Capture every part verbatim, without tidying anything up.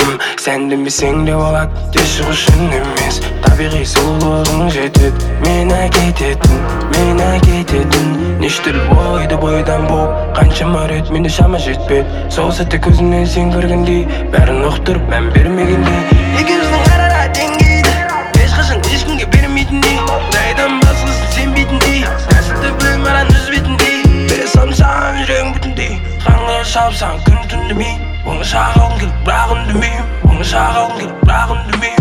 Сәнді месең де болады, деші үшін емес. Табиғи сұлулығың жетеді, мен әкететін, мен әкететін. Нештіл ойды бойдан боп, қаншама рет менде шама жетпеді. Сол сәтте көзіңнен сен көргендей, бәрін ұқтырып мән бермегендей. Екеуміздің арада деңгейді ешқашан ешкімге бермейтіндей, құдайдан басқасын сенбейтіндей, тәсілді біреу маған үзбейтіндей. Бере салсаң жүрегің бүтіндей, қанға шапсаң күн түн демей. Оны шағалғым келіп бірақ үндемеймін, оны шағалғым келіп бірақ үндемеймін.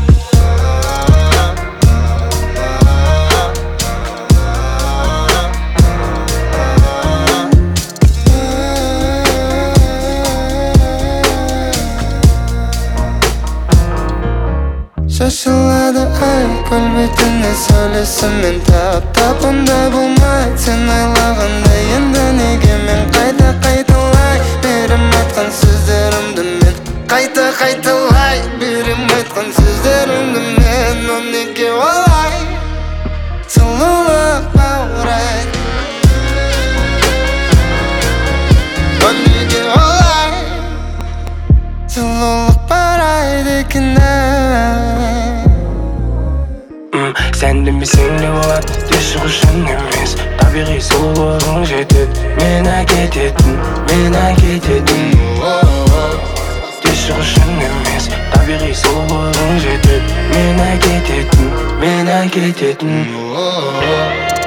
Шашылады ай көл бетіне сәулесімен тап-тап. Ондай болмайды сен ойлағандай, енді неге мен қайта қайталай берем айтқан сөздерімді мен, қайта қайталай берем айтқан сөздерімді мен. О неге олай сұлулық баурайды, о неге олай сұлулық баурайды екен ай. Сәнді месең де болады, деші үшін емес. Табиғи сұлулығың жетеді, мен әкететін, мен әкететін. Деші үшін емес. Табиғи сұлулығың жетеді, мен әкететін, мен әкететін.